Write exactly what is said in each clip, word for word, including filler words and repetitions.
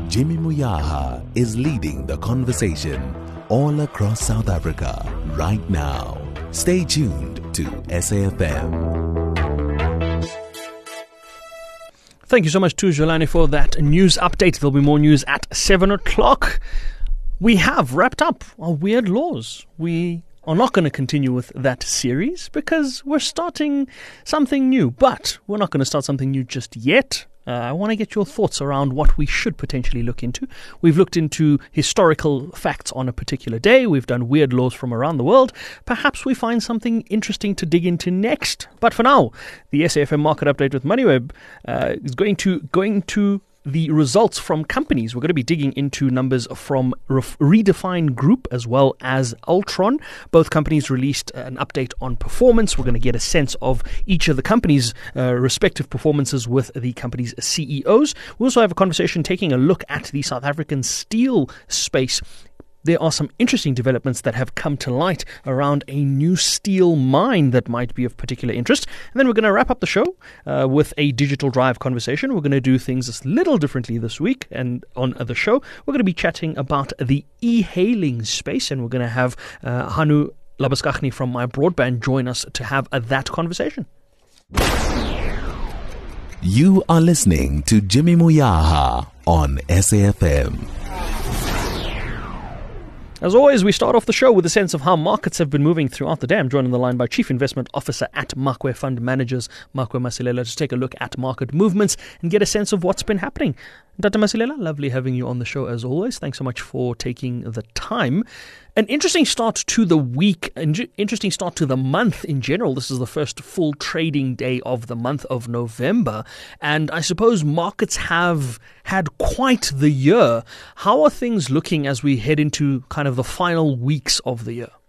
Jimmy Moyaha is leading the conversation all across South Africa right now. Stay tuned to S A F M. Thank you so much to Jolani for that news update. There'll be more news at seven o'clock. We have wrapped up our weird laws. We are not going to continue with that series because we're starting something new. But we're not going to start something new just yet. Uh, I want to get your thoughts around what we should potentially look into. We've looked into historical facts on a particular day. We've done weird laws from around the world. Perhaps we find something interesting to dig into next. But for now, the S A F M Market Update with MoneyWeb uh, is going to going to the results from companies. We're going to be digging into numbers from Redefine Group as well as Altron. Both companies released an update on performance. We're going to get a sense of each of the companies' uh, respective performances with the company's C E Os. We also have a conversation taking a look at the South African steel space. There are some interesting developments that have come to light around a new steel mine that might be of particular interest. And then we're going to wrap up the show uh, with a digital drive conversation. We're going to do things a little differently this week. And on the show, we're going to be chatting about the e-hailing space. And we're going to have uh, Hanu Labaskachny from My Broadband join us to have uh, that conversation. You are listening to Jimmy Moyaha on S A F M. As always, we start off the show with a sense of how markets have been moving throughout the day. I'm joined on the line by Chief Investment Officer at Makwe Fund Managers, Makwe Masilela, to take a look at market movements and get a sense of what's been happening. Doctor Masilela, lovely having you on the show as always. Thanks so much for taking the time. An interesting start to the week, an interesting start to the month in general. This is the first full trading day of the month of November. And I suppose markets have had quite the year. How are things looking as we head into kind of the final weeks of the year?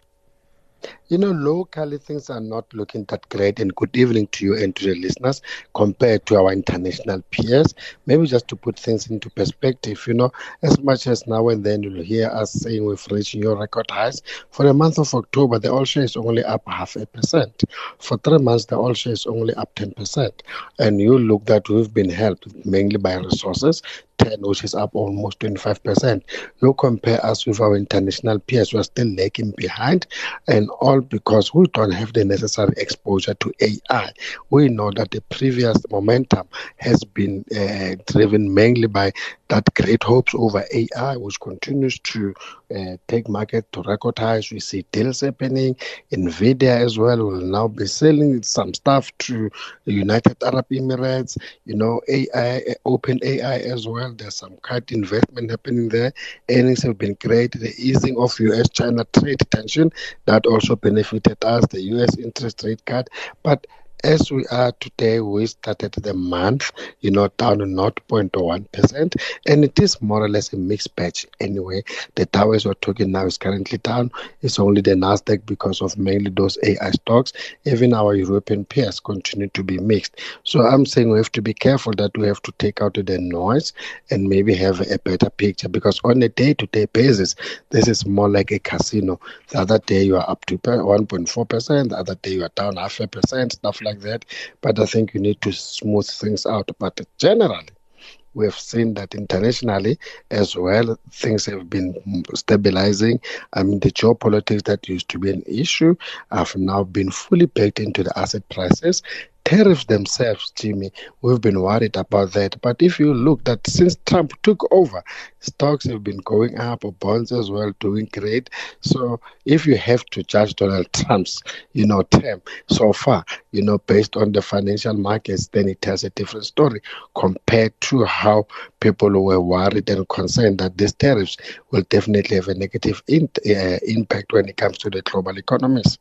You know, locally things are not looking that great, and good evening to you and to the listeners compared to our international peers. Maybe just to put things into perspective, you know, as much as now and then you'll hear us saying we've reached new record highs, for the month of October, the all share is only up half a percent. For three months, the all share is only up ten percent. And you look that we've been helped mainly by resources, ten, which is up almost twenty-five percent. You compare us with our international peers, we're still lagging behind, and all because we don't have the necessary exposure to A I. We know that the previous momentum has been uh, driven mainly by that great hopes over A I, which continues to uh, take market to record highs. We see deals happening. NVIDIA as well will now be selling some stuff to the United Arab Emirates. You know, A I, Open A I as well. There's some quite investment happening there. Earnings have been great. The easing of U S China trade tension, that also benefited us, the U S interest rate cut. But as we are today, we started the month, you know, down to zero point one percent, and it is more or less a mixed batch anyway. The Dow, as we're talking now, is currently down. It's only the Nasdaq because of mainly those A I stocks. Even our European peers continue to be mixed. So I'm saying we have to be careful that we have to take out the noise and maybe have a better picture, because on a day-to-day basis, this is more like a casino. The other day you are up to one point four percent, the other day you are down half a percent, stuff like like that, but I think you need to smooth things out. But generally, we've seen that internationally as well, things have been stabilizing. I mean, the geopolitics that used to be an issue have now been fully baked into the asset prices. Tariffs themselves, Jimmy, we've been worried about that. But if you look that since Trump took over, stocks have been going up, or bonds as well, doing great. So if you have to judge Donald Trump's, you know, term so far, you know, based on the financial markets, then it tells a different story compared to how people were worried and concerned that these tariffs will definitely have a negative in, uh, impact when it comes to the global economies.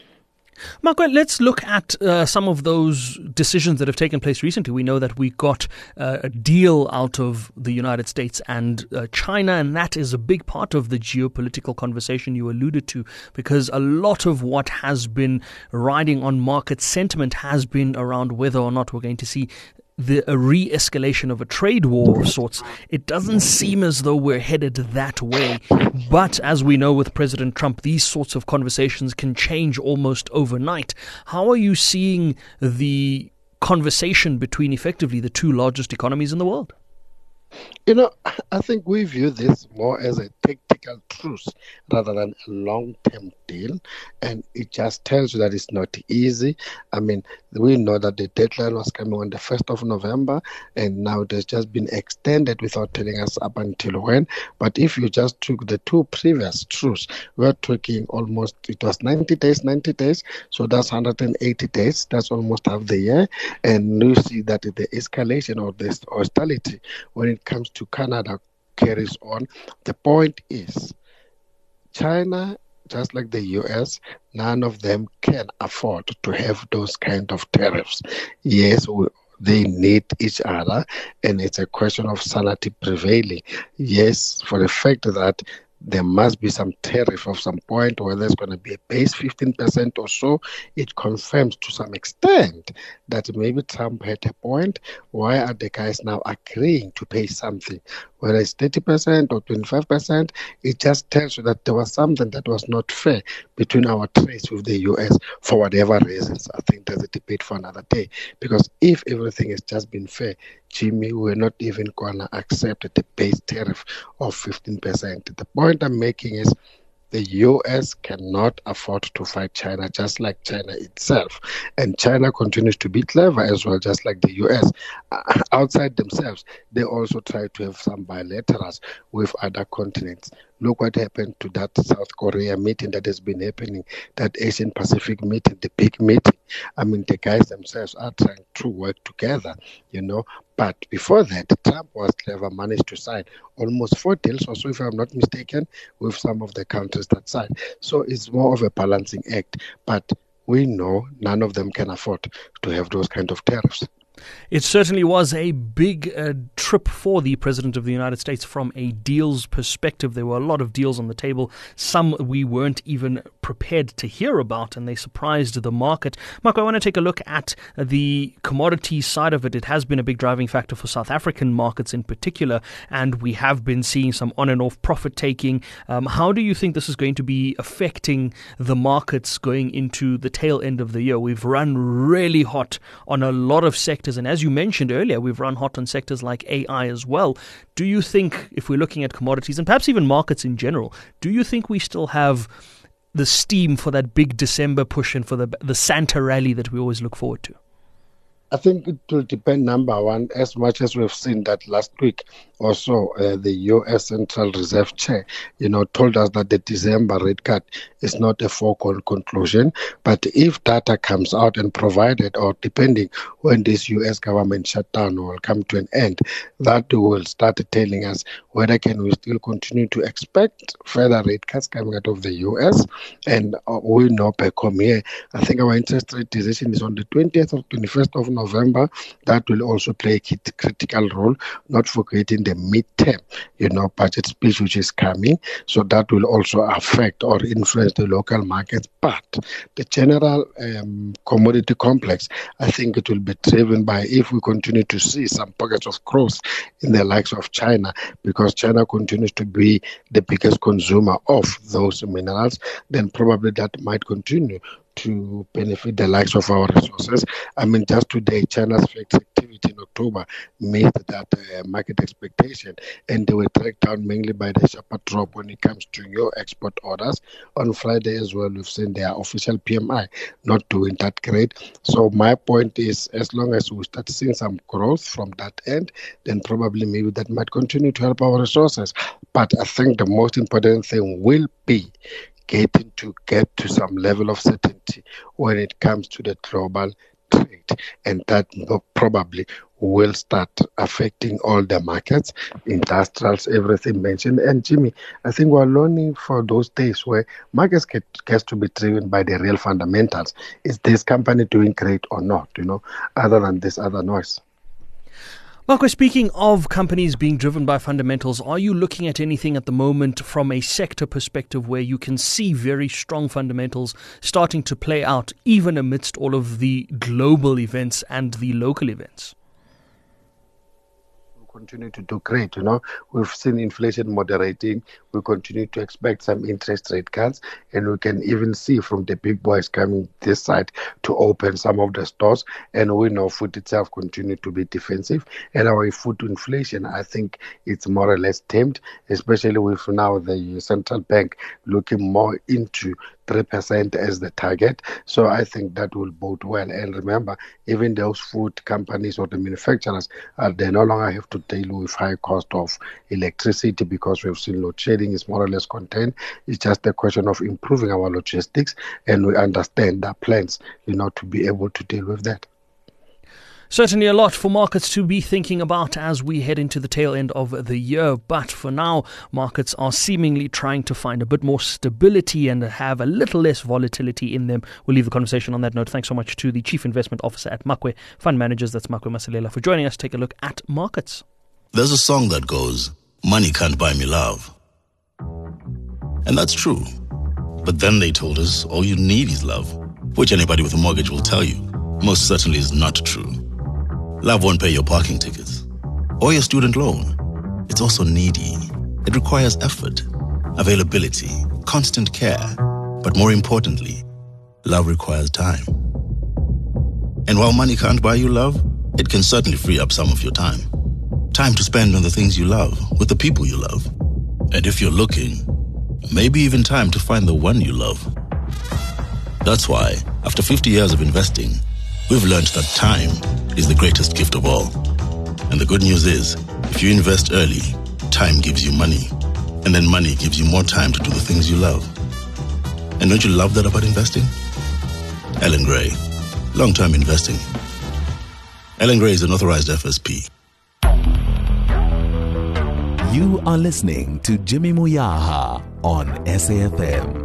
Makwe, let's look at uh, some of those decisions that have taken place recently. We know that we got uh, a deal out of the United States and uh, China, and that is a big part of the geopolitical conversation you alluded to, because a lot of what has been riding on market sentiment has been around whether or not we're going to see the a re-escalation of a trade war of sorts. It doesn't seem as though we're headed that way. But as we know with President Trump, these sorts of conversations can change almost overnight. How are you seeing the conversation between effectively the two largest economies in the world? You know, I think we view this more as a tactical truce rather than a long-term deal, and it just tells you that it's not easy. I mean, we know that the deadline was coming on the first of November, and now it has just been extended without telling us up until when. But if you just took the two previous truce, we're talking almost, it was ninety days, ninety days, so that's one hundred eighty days, that's almost half the year, and you see that the escalation of this hostility when it comes to Canada carries on. The point is, China, just like the U S, none of them can afford to have those kind of tariffs. Yes, we, they need each other, and it's a question of sanity prevailing. Yes, for the fact that there must be some tariff of some point, whether it's going to be a base fifteen percent or so, it confirms to some extent that maybe Trump had a point. Why are the guys now agreeing to pay something? Whether it's thirty percent or twenty-five percent, it just tells you that there was something that was not fair between our trades with the U S for whatever reasons. I think there's a debate for another day. Because if everything has just been fair, Jimmy, we're not even going to accept the base tariff of fifteen percent. The point I'm making is the U S cannot afford to fight China, just like China itself. And China continues to be clever as well, just like the U S. Uh, outside themselves, they also try to have some bilaterals with other continents. Look what happened to that South Korea meeting that has been happening, that Asian Pacific meeting, the big meeting. I mean, the guys themselves are trying to work together, you know. But before that, Trump was clever, managed to sign almost four deals or so, if I'm not mistaken, with some of the countries that signed. So it's more of a balancing act. But we know none of them can afford to have those kind of tariffs. It certainly was a big uh, trip for the President of the United States from a deals perspective. There were a lot of deals on the table. Some we weren't even prepared to hear about, and they surprised the market. Mark, I want to take a look at the commodity side of it. It has been a big driving factor for South African markets in particular, and we have been seeing some on and off profit taking. Um, how do you think this is going to be affecting the markets going into the tail end of the year? We've run really hot on a lot of sectors. And as you mentioned earlier, we've run hot on sectors like A I as well. Do you think, if we're looking at commodities and perhaps even markets in general, do you think we still have the steam for that big December push and for the the Santa rally that we always look forward to? I think it will depend, number one, as much as we've seen that last week also, uh, the U S Central Reserve Chair, you know, told us that the December rate cut is not a foregone conclusion. But if data comes out and provided, or depending when this U S government shutdown will come to an end, that will start telling us whether can we still continue to expect further rate cuts coming out of the U S. And uh, we know back home here, I think our interest rate decision is on the twentieth or twenty-first of November. That will also play a critical role, not forgetting the midterm, you know, budget speech which is coming. So that will also affect or influence the local markets. But the general um, commodity complex, I think it will be driven by if we continue to see some pockets of growth in the likes of China, because China continues to be the biggest consumer of those minerals, then probably that might continue to benefit the likes of our resources. I mean, just today, China's fixed activity in October made that uh, market expectation, and they were tracked down mainly by the sharper drop when it comes to your export orders. On Friday as well, we've seen their official P M I not doing that great. So my point is, as long as we start seeing some growth from that end, then probably maybe that might continue to help our resources. But I think the most important thing will be getting to get to some level of certainty when it comes to the global trade, and that probably will start affecting all the markets, industrials, everything mentioned. And Jimmy, I think we're learning for those days where markets get gets to be driven by the real fundamentals. Is this company doing great or not, you know, other than this other noise? Marco, speaking of companies being driven by fundamentals, are you looking at anything at the moment from a sector perspective where you can see very strong fundamentals starting to play out even amidst all of the global events and the local events? continue to do great. You know, we've seen inflation moderating. We continue to expect some interest rate cuts, and we can even see from the big boys coming this side to open some of the stores. And we know food itself continue to be defensive, and our food inflation, I think, it's more or less tamed, especially with now the central bank looking more into three percent as the target. So I think that will bode well. And remember, even those food companies or the manufacturers, uh, they no longer have to deal with high cost of electricity because we've seen load shedding is more or less contained. It's just a question of improving our logistics, and we understand our plans, you know, to be able to deal with that. Certainly a lot for markets to be thinking about as we head into the tail end of the year. But for now, markets are seemingly trying to find a bit more stability and have a little less volatility in them. We'll leave the conversation on that note. Thanks so much to the Chief Investment Officer at Makwe Fund Managers, that's Makwe Masilela, for joining us. Take a look at markets. There's a song that goes, "Money can't buy me love." And that's true. But then they told us all you need is love, which anybody with a mortgage will tell you most certainly is not true. Love won't pay your parking tickets or your student loan. It's also needy. It requires effort, availability, constant care. But more importantly, love requires time. And while money can't buy you love, it can certainly free up some of your time. Time to spend on the things you love, with the people you love. And if you're looking, maybe even time to find the one you love. That's why, after fifty years of investing, we've learned that time is the greatest gift of all. And the good news is, if you invest early, time gives you money. And then money gives you more time to do the things you love. And don't you love that about investing? Ellen Gray, long-term investing. Ellen Gray is an authorized F S P. You are listening to Jimmy Muyaha on S A F M.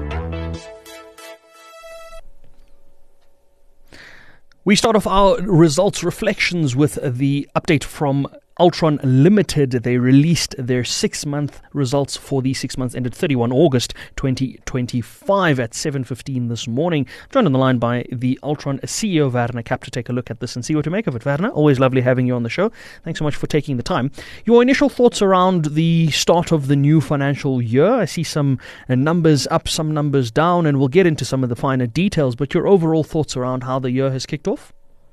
We start off our results reflections with the update from Altron Limited. They released their six-month results for the six months ended thirty-first of August twenty twenty-five at seven fifteen this morning. Joined on the line by the Altron C E O, Werner Kapp, to take a look at this and see what to make of it. Werner, always lovely having you on the show. Thanks so much for taking the time. Your initial thoughts around the start of the new financial year. I see some numbers up, some numbers down, and we'll get into some of the finer details, but your overall thoughts around how the year has kicked off?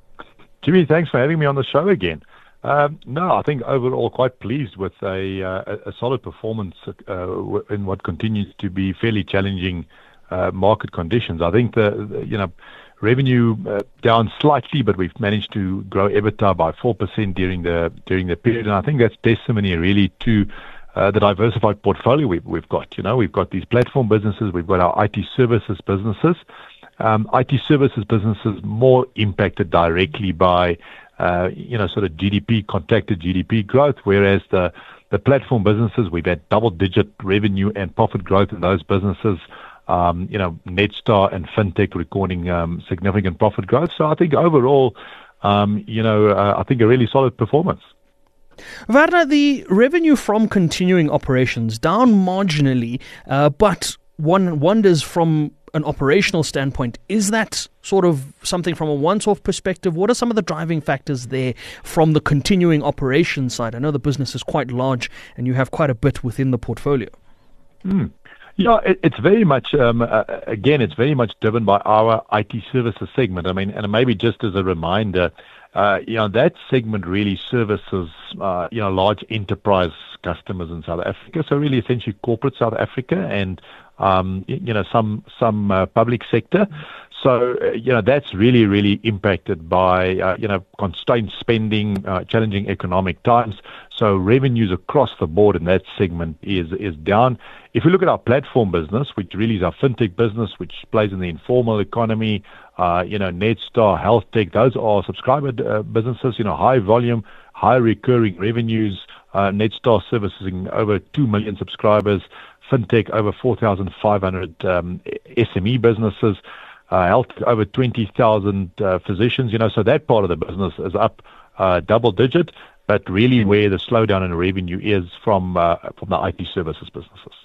Jimmy, thanks for having me on the show again. Um, no, I think overall quite pleased with a, uh, a solid performance uh, in what continues to be fairly challenging uh, market conditions. I think the, the you know revenue uh, down slightly, but we've managed to grow EBITDA by four percent during the during the period, and I think that's testimony really to uh, the diversified portfolio we've, we've got. You know, we've got these platform businesses, we've got our I T services businesses. Um, I T services businesses more impacted directly by Uh, you know, sort of G D P, contracted G D P growth, whereas the, the platform businesses, we've had double-digit revenue and profit growth in those businesses. Um, you know, Netstar and FinTech recording um, significant profit growth. So I think overall, um, you know, uh, I think a really solid performance. Werner, the revenue from continuing operations down marginally, uh, but one wonders from an operational standpoint, is that sort of something from a once-off perspective? What are some of the driving factors there from the continuing operations side? I know the business is quite large and you have quite a bit within the portfolio. Mm. Yeah, it, it's very much, um, uh, again, it's very much driven by our I T services segment. I mean, and maybe just as a reminder, uh, you know, that segment really services, uh, you know, large enterprise customers in South Africa. So really essentially corporate South Africa and Um, you know, some some uh, public sector. So, uh, you know, that's really, really impacted by, uh, you know, constrained spending, uh, challenging economic times. So revenues across the board in that segment is is down. If we look at our platform business, which really is our fintech business, which plays in the informal economy, uh, you know, Netstar, Health Tech, those are subscriber uh, businesses, you know, high volume, high recurring revenues. Uh, Netstar servicing over two million subscribers. FinTech, over four thousand five hundred um, S M E businesses, uh, health, over twenty thousand uh, physicians, you know, so that part of the business is up uh, double digit, but really where the slowdown in revenue is from uh, from the I T services businesses.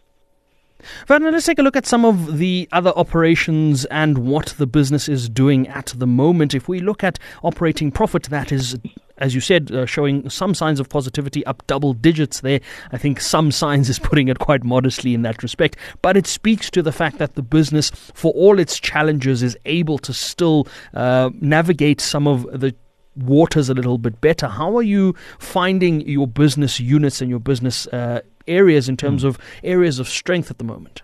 Werner, let's take a look at some of the other operations and what the business is doing at the moment. If we look at operating profit, that is as you said, uh, showing some signs of positivity, up double digits there. I think some signs is putting it quite modestly in that respect. But it speaks to the fact that the business, for all its challenges, is able to still uh, navigate some of the waters a little bit better. How are you finding your business units and your business uh, areas in terms mm. of areas of strength at the moment?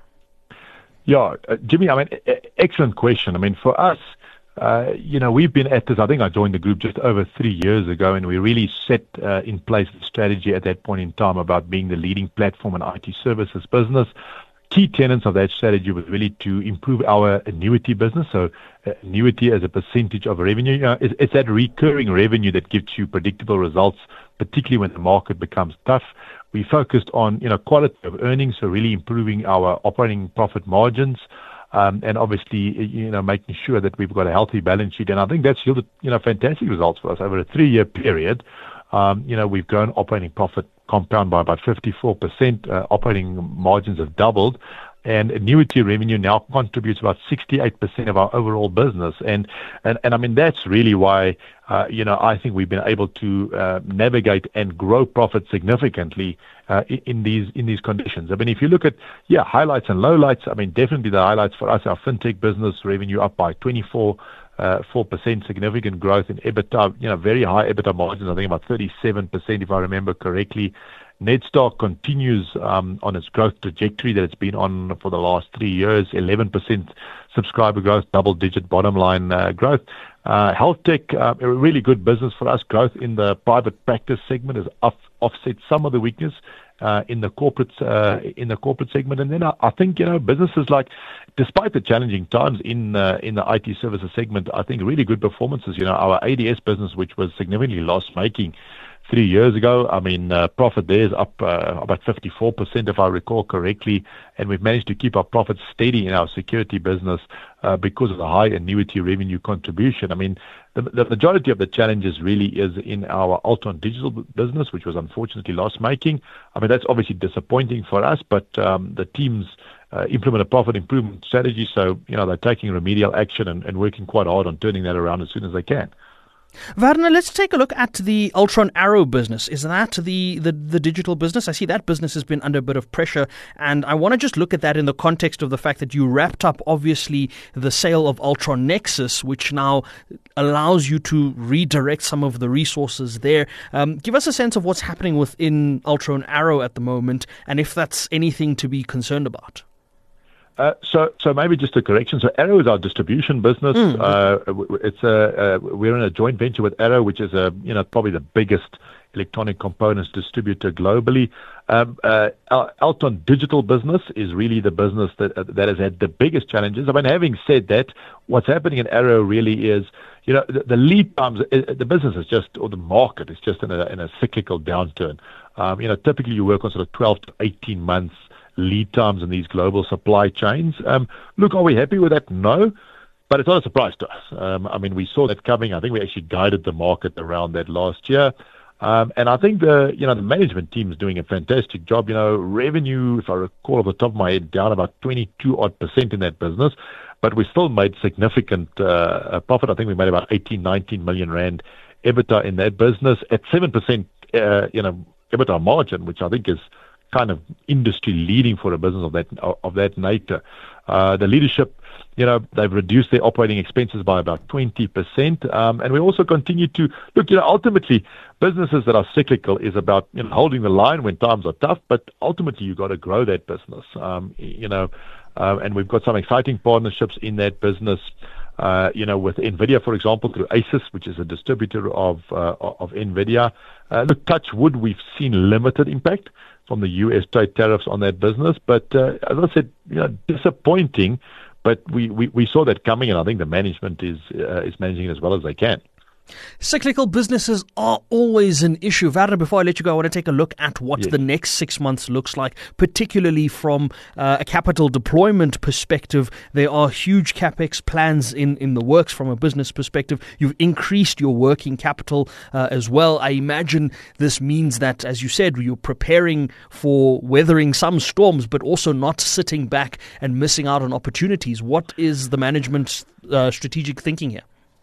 Yeah, uh, Jimmy, I mean, excellent question. I mean, for us, uh, you know, we've been at this, I think I joined the group just over three years ago, and we really set uh, in place the strategy at that point in time about being the leading platform in I T services business. Key tenets of that strategy was really to improve our annuity business. So uh, annuity as a percentage of revenue, you know, it's, it's that recurring revenue that gives you predictable results, particularly when the market becomes tough. We focused on, you know, quality of earnings, so really improving our operating profit margins, um, and obviously, you know, making sure that we've got a healthy balance sheet. And I think that's yielded, you know, fantastic results for us over a three-year period. Um, you know, we've grown operating profit compound by about fifty-four percent. Uh, operating margins have doubled, and annuity revenue now contributes about sixty-eight percent of our overall business. And and, and I mean, that's really why, uh, you know, I think we've been able to uh, navigate and grow profit significantly uh, in these in these conditions. I mean, if you look at, yeah, highlights and lowlights, I mean, definitely the highlights for us, our fintech business revenue up by twenty-four Uh, four percent, significant growth in EBITDA, you know, very high EBITDA margins, I think about thirty-seven percent if I remember correctly. Netstar continues um, on its growth trajectory that it's been on for the last three years, eleven percent subscriber growth, double-digit bottom line uh, growth. Uh, health tech, uh, a really good business for us. Growth in the private practice segment has off, offset some of the weakness uh, in the corporate uh, in the corporate segment. And then I, I think, you know, businesses like, despite the challenging times in uh, in the I T services segment, I think really good performances. You know, our A D S business, which was significantly loss-making three years ago, I mean, uh, profit there is up uh, about fifty-four percent, if I recall correctly, and we've managed to keep our profits steady in our security business uh, because of the high annuity revenue contribution. I mean, the, the majority of the challenges really is in our Altron Digital business, which was unfortunately loss-making. I mean, that's obviously disappointing for us, but um, the teams uh, implement a profit improvement strategy, so, you know, they're taking remedial action and, and working quite hard on turning that around as soon as they can. Werner, let's take a look at the Altron Arrow business. Is that the, the, the digital business? I see that business has been under a bit of pressure, and I want to just look at that in the context of the fact that you wrapped up, obviously, the sale of Altron Nexus, which now allows you to redirect some of the resources there. Um, give us a sense of what's happening within Altron Arrow at the moment, and if that's anything to be concerned about. Uh, so, so maybe just a correction. So, Arrow is our distribution business. Mm. Uh, it's a uh, we're in a joint venture with Arrow, which is a you know probably the biggest electronic components distributor globally. Um, uh, Altron Digital business is really the business that uh, that has had the biggest challenges. I mean, having said that, what's happening in Arrow really is, you know, the, the lead times. Uh, the business is just, or the market is just in a in a cyclical downturn. Um, you know, typically you work on sort of twelve to eighteen months lead times in these global supply chains. Um, look, are we happy with that? No, but it's not a surprise to us. Um, I mean, we saw that coming. I think we actually guided the market around that last year. Um, and I think the, you know, the management team is doing a fantastic job. You know, revenue, if I recall off the top of my head, down about twenty-two odd percent in that business, but we still made significant uh, profit. I think we made about eighteen, nineteen million rand EBITDA in that business at seven percent, uh, you know, EBITDA margin, which I think is kind of industry leading for a business of that of that nature. Uh, the leadership, you know, they've reduced their operating expenses by about twenty percent, um, and we also continue to look. You know, ultimately, businesses that are cyclical is about, you know, holding the line when times are tough, but ultimately you've got to grow that business. Um, you know, uh, and we've got some exciting partnerships in that business. Uh, you know, with NVIDIA, for example, through ASUS, which is a distributor of uh, of NVIDIA. Uh, look, touch wood, we've seen limited impact from the U S trade tariffs on that business. But uh, as I said, you know, disappointing, but we, we, we saw that coming, and I think the management is uh, is managing it as well as they can. Cyclical businesses are always an issue. Werner, before I let you go, I want to take a look at what yes. the next six months looks like, particularly from uh, a capital deployment perspective. There are huge CapEx plans in, in the works from a business perspective. You've increased your working capital uh, as well. I imagine this means that, as you said, you're preparing for weathering some storms, but also not sitting back and missing out on opportunities. What is the management's uh, strategic thinking here?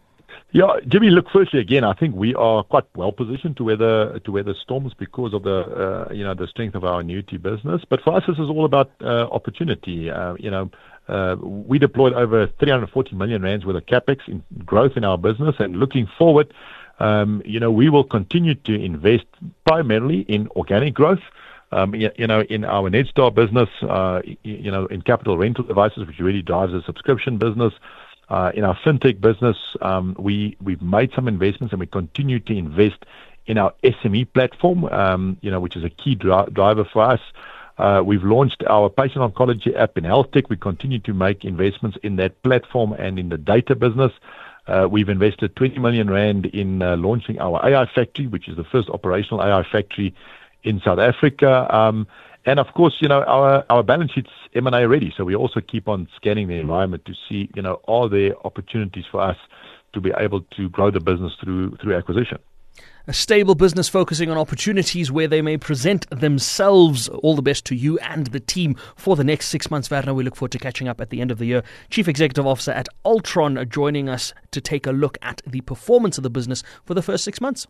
Yeah, Jimmy, look, firstly, again, I think we are quite well positioned to weather to weather storms because of the uh, you know the strength of our annuity business. But for us, this is all about uh, opportunity. Uh, you know, uh, we deployed over three hundred forty million rands worth of capex in growth in our business, and looking forward, um, you know, we will continue to invest primarily in organic growth. Um, you, you know, in our Netstar business, uh, you, you know, in capital rental devices, which really drives the subscription business. Uh, in our fintech business, um, we, we've made some investments and we continue to invest in our S M E platform, um, you know, which is a key dri- driver for us. Uh, we've launched our patient oncology app in health tech. We continue to make investments in that platform and in the data business. Uh, we've invested twenty million rand in uh, launching our A I factory, which is the first operational A I factory in South Africa. Um, And of course, you know, our, our balance sheet's M and A ready. So we also keep on scanning the environment to see, you know, are there opportunities for us to be able to grow the business through through acquisition. A stable business focusing on opportunities where they may present themselves. All the best to you and the team for the next six months, Werner. We look forward to catching up at the end of the year. Chief Executive Officer at Altron joining us to take a look at the performance of the business for the first six months.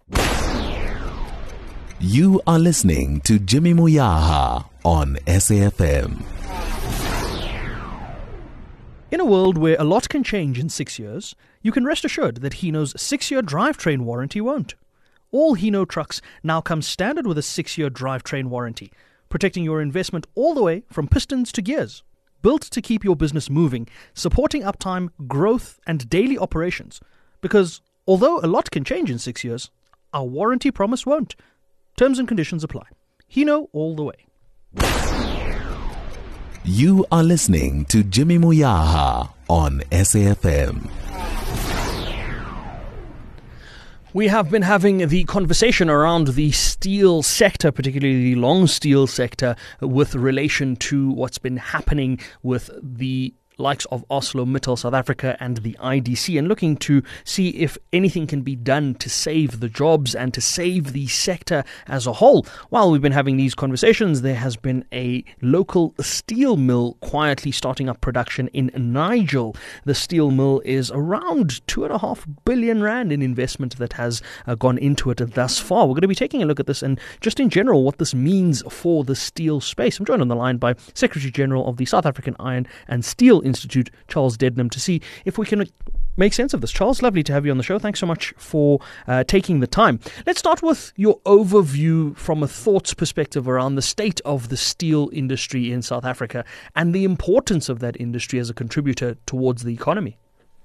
You are listening to Jimmy Moyaha on S A F M. In a world where a lot can change in six years, you can rest assured that Hino's six-year drivetrain warranty won't. All Hino trucks now come standard with a six-year drivetrain warranty, protecting your investment all the way from pistons to gears. Built to keep your business moving, supporting uptime, growth, and daily operations. Because although a lot can change in six years, our warranty promise won't. Terms and conditions apply. Hino all the way. You are listening to Jimmy Moyaha on S A F M. We have been having the conversation around the steel sector, particularly the long steel sector, with relation to what's been happening with the likes of ArcelorMittal South Africa and the I D C, and looking to see if anything can be done to save the jobs and to save the sector as a whole. While we've been having these conversations, there has been a local steel mill quietly starting up production in Nigel. The steel mill is around two and a half billion rand in investment that has uh, gone into it thus far. We're going to be taking a look at this and just in general what this means for the steel space. I'm joined on the line by Secretary General of the South African Iron and Steel Institute, Charles Dednam, to see if we can make sense of this. Charles, lovely to have you on the show. Thanks so much for uh, taking the time. Let's start with your overview from a thoughts perspective around the state of the steel industry in South Africa and the importance of that industry as a contributor towards the economy.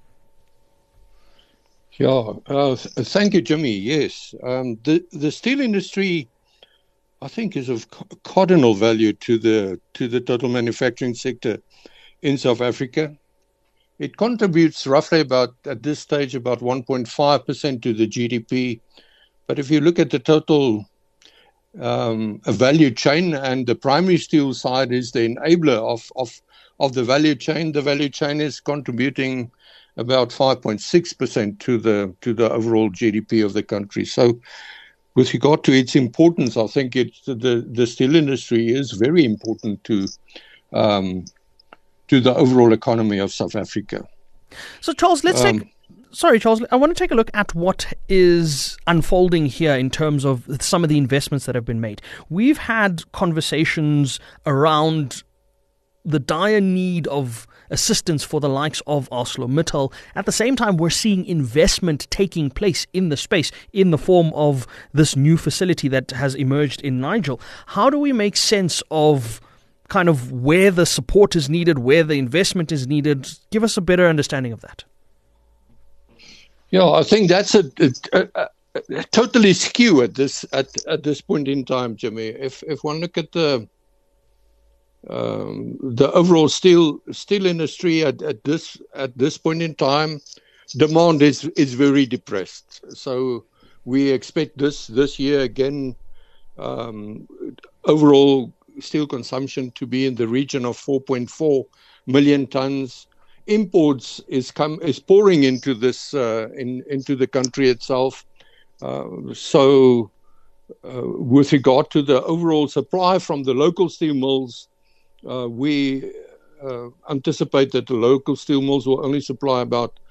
Yeah, uh, th- thank you, Jimmy. Yes, um, the the steel industry, I think, is of cardinal value to the to the total manufacturing sector in South Africa. It contributes roughly about, at this stage, about one point five percent to the G D P. But if you look at the total um, value chain, and the primary steel side is the enabler of, of, of the value chain, the value chain is contributing about five point six percent to the to the overall G D P of the country. So with regard to its importance, I think it, the, the steel industry is very important to um, to the overall economy of South Africa. So, Charles, let's um, take... Sorry, Charles, I want to take a look at what is unfolding here in terms of some of the investments that have been made. We've had conversations around the dire need of assistance for the likes of ArcelorMittal. At the same time, we're seeing investment taking place in the space in the form of this new facility that has emerged in Nigel. How do we make sense of kind of where the support is needed, where the investment is needed? Give us a better understanding of that. Yeah, I think that's a, a, a, a totally skew at this at, at this point in time, Jimmy. If if one look at the um, the overall steel steel industry at, at this at this point in time, demand is is very depressed. So we expect this this year again, um, overall steel consumption to be in the region of four point four million tons. Imports is come is pouring into this uh, in into the country itself. Uh, so, uh, with regard to the overall supply from the local steel mills, uh, we uh, anticipate that the local steel mills will only supply about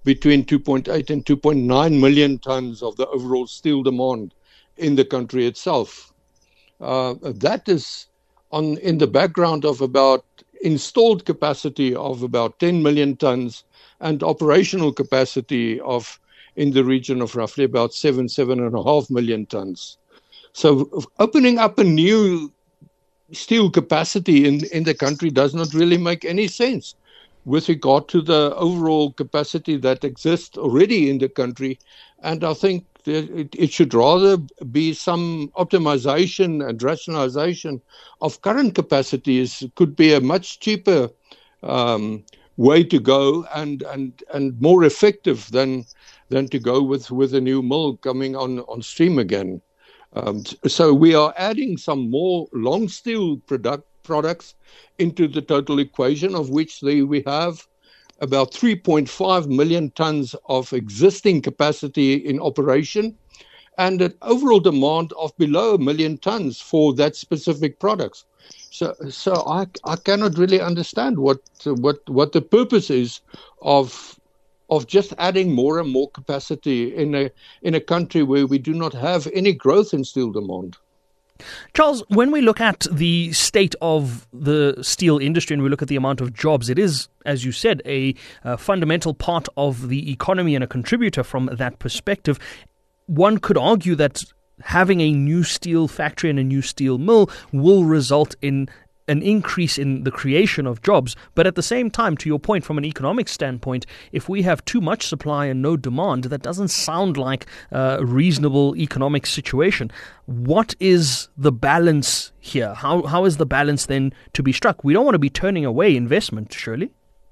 between two point eight and two point nine million tons of the overall steel demand in the country itself. Uh, that is on in the background of about installed capacity of about ten million tons and operational capacity of in the region of roughly about seven, seven and a half million tons. So opening up a new steel capacity in, in the country does not really make any sense with regard to the overall capacity that exists already in the country. And I think that it, it should rather be some optimization and rationalization of current capacities. Could be a much cheaper um, way to go and, and, and more effective than than to go with, with a new mill coming on, on stream again. Um, so we are adding some more long steel product products into the total equation, of which they, we have about three point five million tons of existing capacity in operation and an overall demand of below a million tons for that specific products. So, so I, I cannot really understand what what what the purpose is of of just adding more and more capacity in a in a country where we do not have any growth in steel demand. Charles, when we look at the state of the steel industry and we look at the amount of jobs, it is, as you said, a, a fundamental part of the economy and a contributor from that perspective. One could argue that having a new steel factory and a new steel mill will result in an increase in the creation of jobs. But at the same time, to your point, from an economic standpoint, if we have too much supply and no demand, that doesn't sound like a reasonable economic situation. What is the balance here? How How is the balance then to be struck? We don't want to be turning away investment, surely?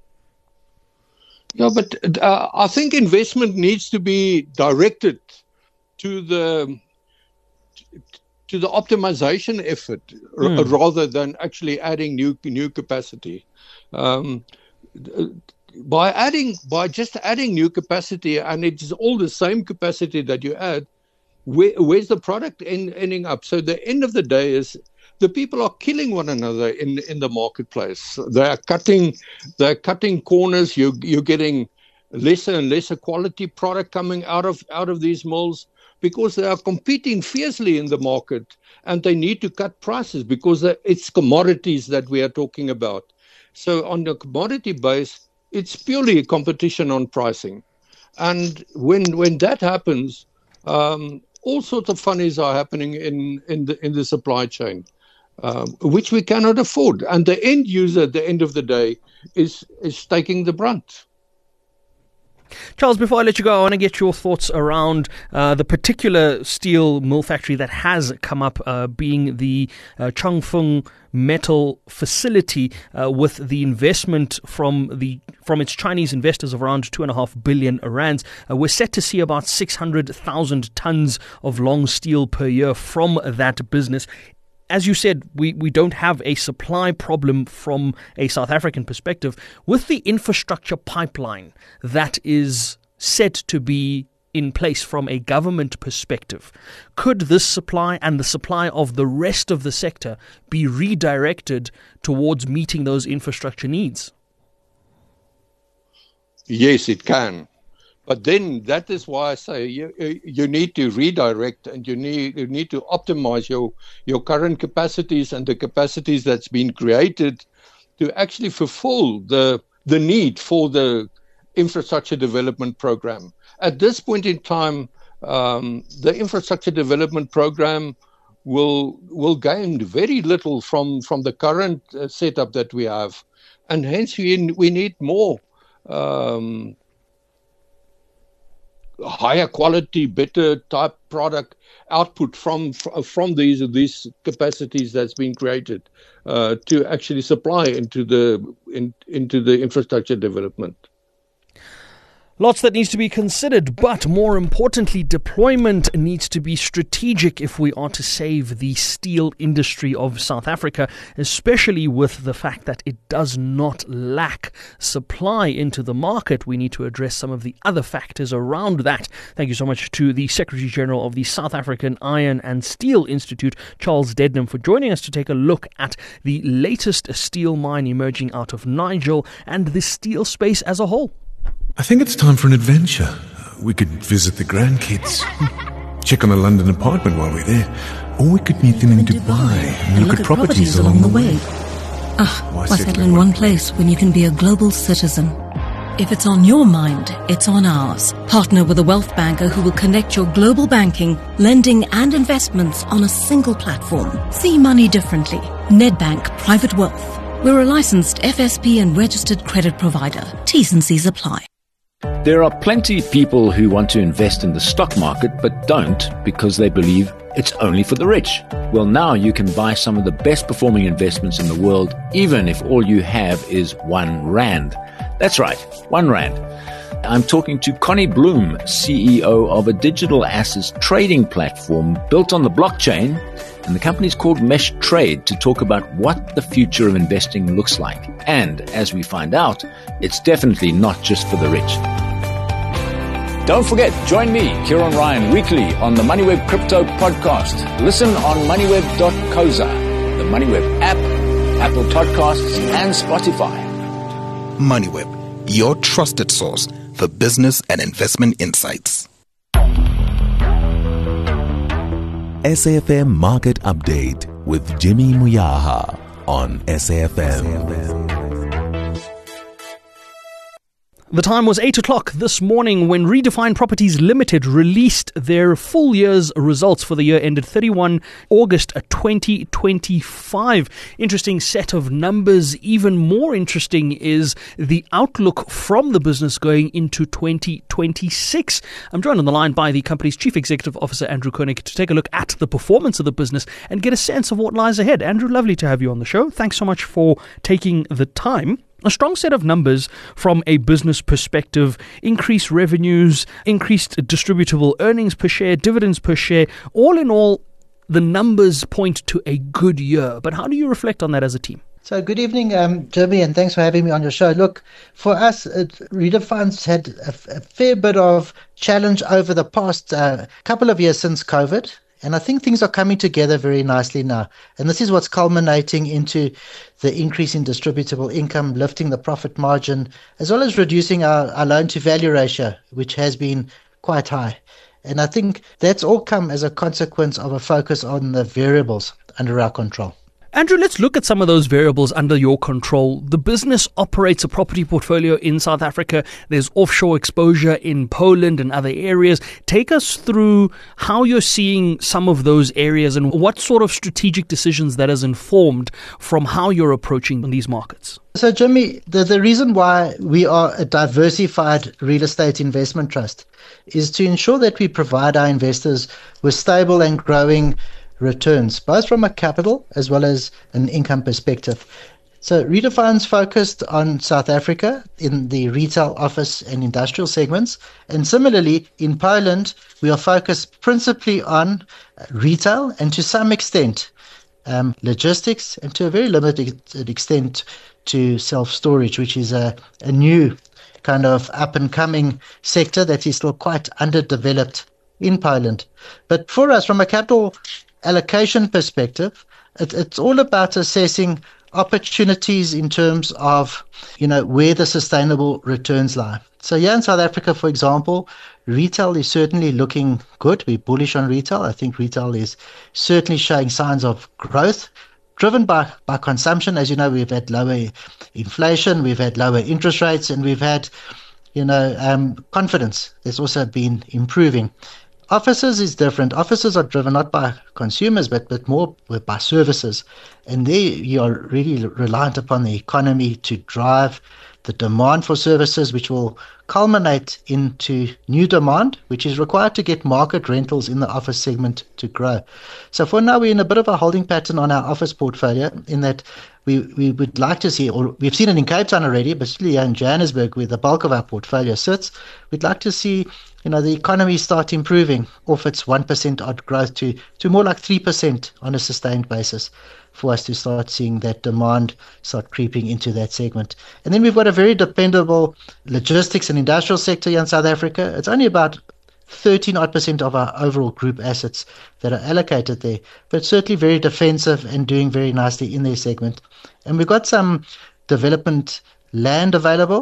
Yeah, but uh, I think investment needs to be directed to the to the optimization effort mm. r- rather than actually adding new new capacity. Um, by adding by just adding new capacity, and it's all the same capacity that you add, where, where's the product in, ending up? So the end of the day is the people are killing one another in in the marketplace. They are cutting they're cutting corners. You you're getting lesser and lesser quality product coming out of out of these mills, because they are competing fiercely in the market and they need to cut prices because it's commodities that we are talking about. So on the commodity base, it's purely a competition on pricing. And when when that happens, um, all sorts of funnies are happening in, in, the, in the supply chain, um, which we cannot afford. And the end user at the end of the day is, is taking the brunt. Charles, before I let you go, I want to get your thoughts around uh, the particular steel mill factory that has come up, uh, being the uh, Changfeng metal facility, uh, with the investment from the from its Chinese investors of around two and a half billion rands. Uh, we're set to see about six hundred thousand tons of long steel per year from that business. As you said, we, we don't have a supply problem from a South African perspective. With the infrastructure pipeline that is set to be in place from a government perspective, could this supply and the supply of the rest of the sector be redirected towards meeting those infrastructure needs? Yes, it can. But then that is why I say you you need to redirect and you need you need to optimize your your current capacities and the capacities that's been created to actually fulfill the the need for the infrastructure development program. At this point in time, um, the infrastructure development program will will gain very little from from the current uh, setup that we have, and hence we we need more. Um, higher quality, better type product output from from these these capacities that's been created uh, to actually supply into the in, into the infrastructure development. Lots that needs to be considered, but more importantly, deployment needs to be strategic if we are to save the steel industry of South Africa, especially with the fact that it does not lack supply into the market. We need to address some of the other factors around that. Thank you so much to the Secretary General of the South African Iron and Steel Institute, Charles Dednam, for joining us to take a look at the latest steel mine emerging out of Nigel and the steel space as a whole. I think it's time for an adventure. We could visit the grandkids, check on a London apartment while we're there, or we could meet them in Dubai and look, look at properties, properties along the way. Ah, why settle in one place when you can be a global citizen? If it's on your mind, it's on ours. Partner with a wealth banker who will connect your global banking, lending and investments on a single platform. See money differently. Nedbank Private Wealth. We're a licensed F S P and registered credit provider. T's and C's apply. There are plenty of people who want to invest in the stock market but don't because they believe it's only for the rich. Well, now you can buy some of the best performing investments in the world, even if all you have is one rand. That's right, one rand. I'm talking to Connie Bloom, C E O of a digital assets trading platform built on the blockchain, and the company's called Mesh Trade, to talk about what the future of investing looks like. And as we find out, it's definitely not just for the rich. Don't forget, join me, Kieran Ryan, weekly on the MoneyWeb Crypto Podcast. Listen on moneyweb dot coza, the MoneyWeb app, Apple Podcasts, and Spotify. MoneyWeb, your trusted source for business and investment insights. S A F M Market Update with Jimmy Muyaha on S A F M. The time was eight o'clock this morning when Redefine Properties Limited released their full year's results for the year ended thirty-first August twenty twenty-five. Interesting set of numbers. Even more interesting is the outlook from the business going into twenty twenty-six. I'm joined on the line by the company's Chief Executive Officer, Andrew Koenig, to take a look at the performance of the business and get a sense of what lies ahead. Andrew, lovely to have you on the show. Thanks so much for taking the time. A strong set of numbers from a business perspective: increased revenues, increased distributable earnings per share, dividends per share. All in all, the numbers point to a good year. But how do you reflect on that as a team? So good evening, um, Jimmy, and thanks for having me on your show. Look, for us, uh, Redefine's had a, a fair bit of challenge over the past uh, couple of years since COVID. And I think things are coming together very nicely now. And this is what's culminating into the increase in distributable income, lifting the profit margin, as well as reducing our, our loan-to-value ratio, which has been quite high. And I think that's all come as a consequence of a focus on the variables under our control. Andrew, let's look at some of those variables under your control. The business operates a property portfolio in South Africa. There's offshore exposure in Poland and other areas. Take us through how you're seeing some of those areas and what sort of strategic decisions that has informed from how you're approaching these markets. So, Jimmy, the, the reason why we are a diversified real estate investment trust is to ensure that we provide our investors with stable and growing returns, both from a capital as well as an income perspective. So Redefine's focused on South Africa in the retail, office and industrial segments. And similarly, in Poland, we are focused principally on retail and to some extent um, logistics, and to a very limited extent to self-storage, which is a, a new kind of up-and-coming sector that is still quite underdeveloped in Poland. But for us, from a capital allocation perspective, it, it's all about assessing opportunities in terms of, you know, where the sustainable returns lie. So here in South Africa, for example, retail is certainly looking good. We're bullish on retail. I think retail is certainly showing signs of growth, driven by, by consumption. As you know, we've had lower inflation, we've had lower interest rates, and we've had, you know, um, confidence. There's also been improving. Offices is different. Offices are driven not by consumers, but, but more by services. And there you are really reliant upon the economy to drive the demand for services, which will culminate into new demand, which is required to get market rentals in the office segment to grow. So for now, we're in a bit of a holding pattern on our office portfolio, in that we, we would like to see, or we've seen it in Cape Town already, but particularly in Johannesburg, where the bulk of our portfolio sits, we'd like to see, you know, the economy start improving off its one percent odd growth to, to more like three percent on a sustained basis, for us to start seeing that demand start creeping into that segment. And then we've got a very dependable logistics and industrial sector here in South Africa. It's only about thirteen odd percent of our overall group assets that are allocated there, but certainly very defensive and doing very nicely in their segment. And we've got some development land available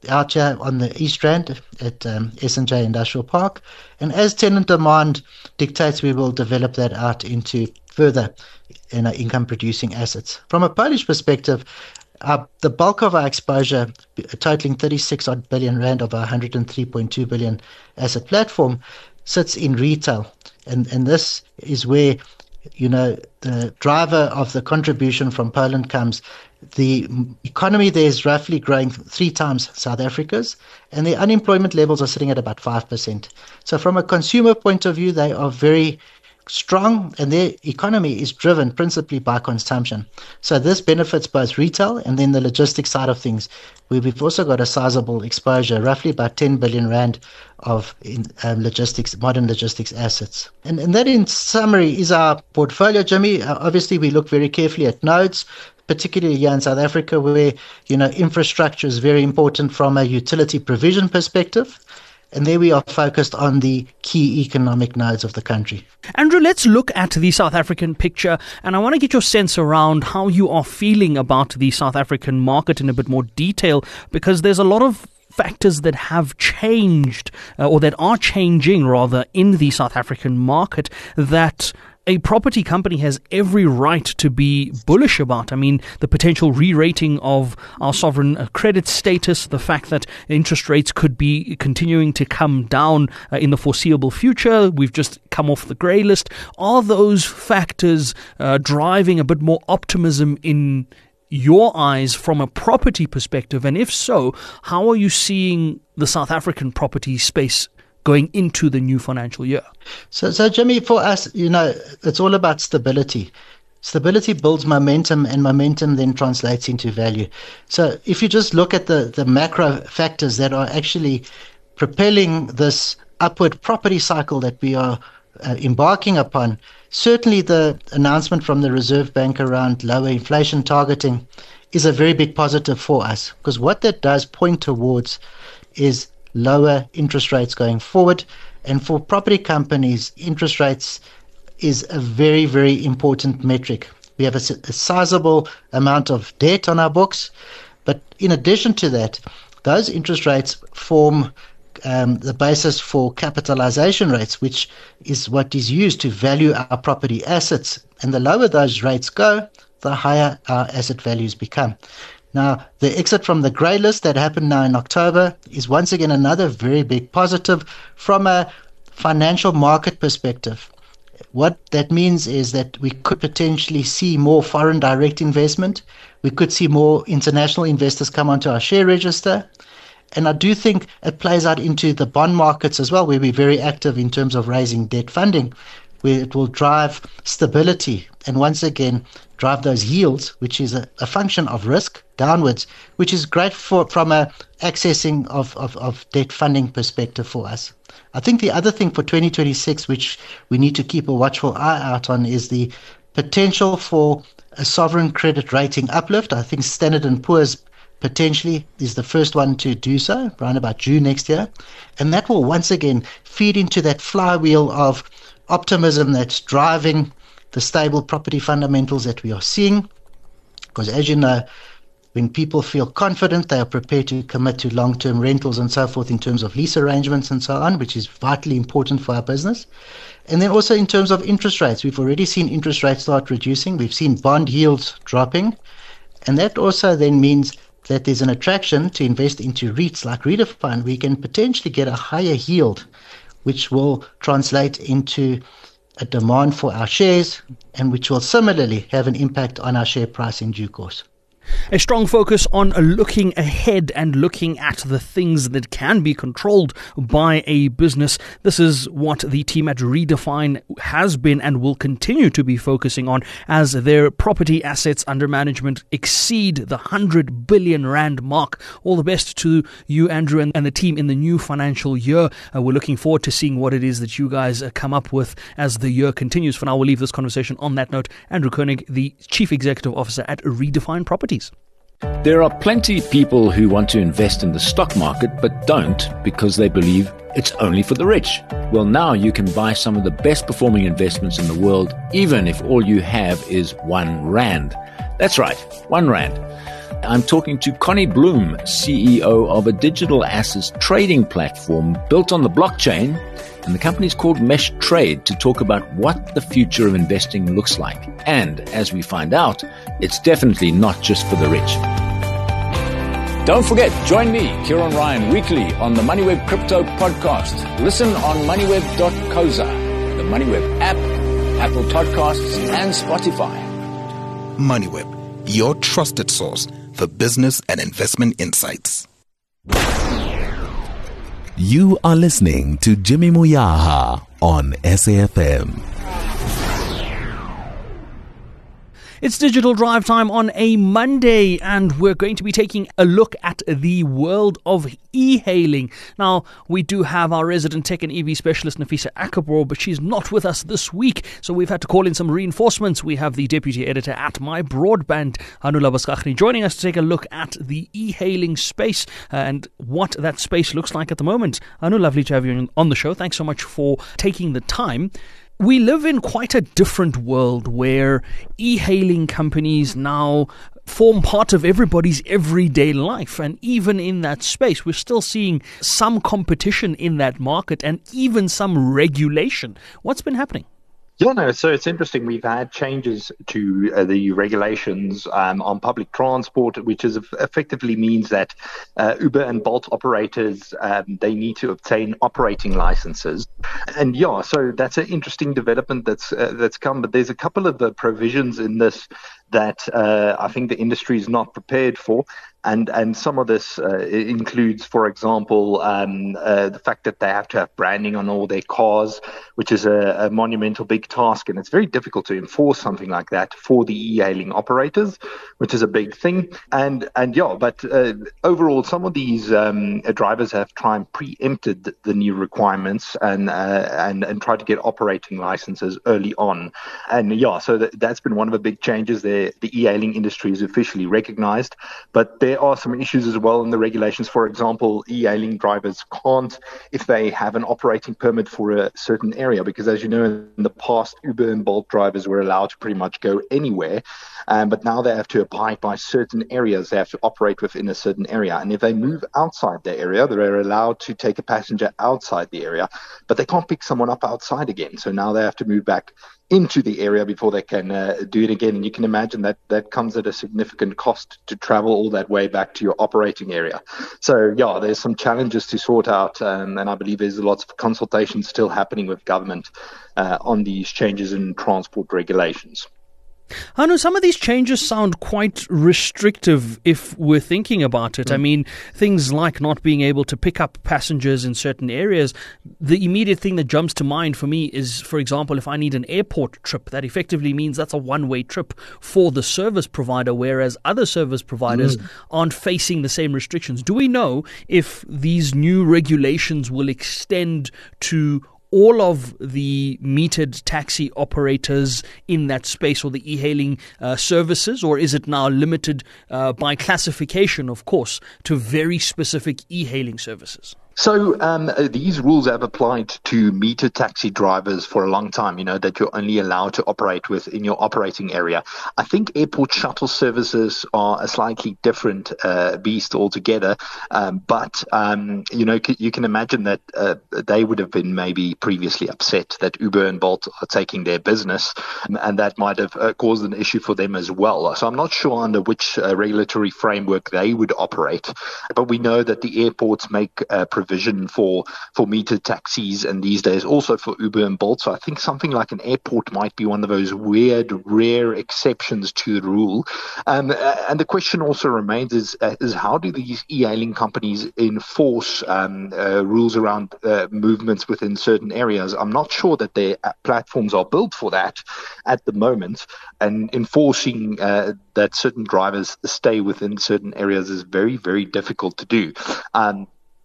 out here on the East Rand at um, S and J Industrial Park. And as tenant demand dictates, we will develop that out into further you know, income-producing assets. From a Polish perspective, uh, the bulk of our exposure, totaling thirty-six odd billion rand of our one hundred three point two billion asset platform, sits in retail. And, and this is where you know, the driver of the contribution from Poland comes. The economy there is roughly growing three times South Africa's, and the unemployment levels are sitting at about five percent. So from a consumer point of view, they are very strong, and their economy is driven principally by consumption. So this benefits both retail and then the logistics side of things, where we've also got a sizable exposure, roughly about ten billion rand of in, um, logistics, modern logistics assets. And, and that in summary is our portfolio, Jimmy. Uh, obviously, we look very carefully at nodes, particularly here in South Africa, where you know infrastructure is very important from a utility provision perspective. And there we are focused on the key economic nodes of the country. Andrew, let's look at the South African picture. And I want to get your sense around how you are feeling about the South African market in a bit more detail, because there's a lot of factors that have changed, uh, or that are changing rather, in the South African market that a property company has every right to be bullish about. I mean, the potential re-rating of our sovereign credit status, the fact that interest rates could be continuing to come down uh, in the foreseeable future. We've just come off the grey list. Are those factors uh, driving a bit more optimism in your eyes from a property perspective? And if so, how are you seeing the South African property space going into the new financial year? So, so Jimmy, for us, you know, it's all about stability. Stability builds momentum, and momentum then translates into value. So if you just look at the, the macro factors that are actually propelling this upward property cycle that we are uh, embarking upon, certainly the announcement from the Reserve Bank around lower inflation targeting is a very big positive for us, because what that does point towards is lower interest rates going forward. And for property companies, interest rates is a very, very important metric. We have a, a sizable amount of debt on our books, but in addition to that, those interest rates form um, the basis for capitalization rates, which is what is used to value our property assets. And the lower those rates go, the higher our asset values become. Now, the exit from the grey list that happened now in October is once again another very big positive from a financial market perspective. What that means is that we could potentially see more foreign direct investment. We could see more international investors come onto our share register. And I do think it plays out into the bond markets as well, where we're very active in terms of raising debt funding, where it will drive stability and once again drive those yields, which is a, a function of risk downwards, which is great for from a accessing of, of, of debt funding perspective for us. I think the other thing for twenty twenty-six, which we need to keep a watchful eye out on, is the potential for a sovereign credit rating uplift. I think Standard and Poor's potentially is the first one to do so, around about June next year. And that will once again feed into that flywheel of optimism that's driving the stable property fundamentals that we are seeing. Because as you know, when people feel confident, they are prepared to commit to long-term rentals and so forth in terms of lease arrangements and so on, which is vitally important for our business. And then also in terms of interest rates, we've already seen interest rates start reducing. We've seen bond yields dropping. And that also then means that there's an attraction to invest into REITs like Redefine. We can potentially get a higher yield, which will translate into a demand for our shares, and which will similarly have an impact on our share price in due course. A strong focus on looking ahead and looking at the things that can be controlled by a business. This is what the team at Redefine has been and will continue to be focusing on as their property assets under management exceed the one hundred billion rand mark. All the best to you, Andrew, and, and the team in the new financial year. Uh, we're looking forward to seeing what it is that you guys uh, come up with as the year continues. For now, we'll leave this conversation on that note. Andrew Koenig, the Chief Executive Officer at Redefine Properties. There are plenty of people who want to invest in the stock market but don't because they believe it's only for the rich. Well, now you can buy some of the best performing investments in the world, even if all you have is one rand. That's right, one rand. I'm talking to Connie Bloom, C E O of a digital assets trading platform built on the blockchain, and the company's called Mesh Trade, to talk about what the future of investing looks like. And as we find out, it's definitely not just for the rich. Don't forget, join me, Kieran Ryan, weekly on the MoneyWeb Crypto Podcast. Listen on moneyweb dot coza, the MoneyWeb app, Apple Podcasts, and Spotify. MoneyWeb, your trusted source for business and investment insights. You are listening to Jimmy Moyaha on S A F M. It's Digital Drive time on a Monday, and we're going to be taking a look at the world of e-hailing. Now, we do have our resident tech and E V specialist, Nafisa Akabor, but she's not with us this week, so we've had to call in some reinforcements. We have the deputy editor at My Broadband, Hanula Baskachni, joining us to take a look at the e-hailing space uh, and what that space looks like at the moment. Hanu, lovely to have you on the show. Thanks so much for taking the time. We live in quite a different world where e-hailing companies now form part of everybody's everyday life. And even in that space, we're still seeing some competition in that market and even some regulation. What's been happening? Yeah, no, so it's interesting. We've had changes to uh, the regulations um, on public transport, which is effectively means that uh, Uber and Bolt operators, um, they need to obtain operating licenses. And yeah, so that's an interesting development that's uh, that's come. But there's a couple of the provisions in this that uh, I think the industry is not prepared for. And and some of this uh, includes, for example, um, uh, the fact that they have to have branding on all their cars, which is a, a monumental big task. And it's very difficult to enforce something like that for the e-hailing operators, which is a big thing. And and yeah, but uh, overall, some of these um, drivers have tried and preempted the, the new requirements and uh, and and tried to get operating licenses early on. And yeah, so that, that's been one of the big changes there. The e-hailing industry is officially recognized, but there are some issues as well in the regulations. For example, e-hailing drivers can't, if they have an operating permit for a certain area, because as you know, in the past, Uber and Bolt drivers were allowed to pretty much go anywhere, um, but now they have to abide by certain areas. They have to operate within a certain area, and if they move outside the area, they're allowed to take a passenger outside the area, but they can't pick someone up outside again. So now they have to move back into the area before they can uh, do it again. And you can imagine that that comes at a significant cost to travel all that way back to your operating area. So, yeah, there's some challenges to sort out. Um, and I believe there's lots of consultations still happening with government uh, on these changes in transport regulations. I know some of these changes sound quite restrictive if we're thinking about it. Mm. I mean, things like not being able to pick up passengers in certain areas. The immediate thing that jumps to mind for me is, for example, if I need an airport trip, that effectively means that's a one-way trip for the service provider, whereas other service providers mm. aren't facing the same restrictions. Do we know if these new regulations will extend to all of the metered taxi operators in that space, or the e-hailing uh, services, or is it now limited uh, by classification, of course, to very specific e-hailing services? So um, these rules have applied to meter taxi drivers for a long time, you know, that you're only allowed to operate within your operating area. I think airport shuttle services are a slightly different uh, beast altogether. Um, but, um, you know, c- you can imagine that uh, they would have been maybe previously upset that Uber and Bolt are taking their business, um, and that might have uh, caused an issue for them as well. So I'm not sure under which uh, regulatory framework they would operate, but we know that the airports make uh, provision for for metered taxis, and these days also for Uber and Bolt. So I think something like an airport might be one of those weird, rare exceptions to the rule. Um, and the question also remains is, is how do these e-hailing companies enforce um, uh, rules around uh, movements within certain areas? I'm not sure that their platforms are built for that at the moment, and enforcing uh, that certain drivers stay within certain areas is very, very difficult to do. Um,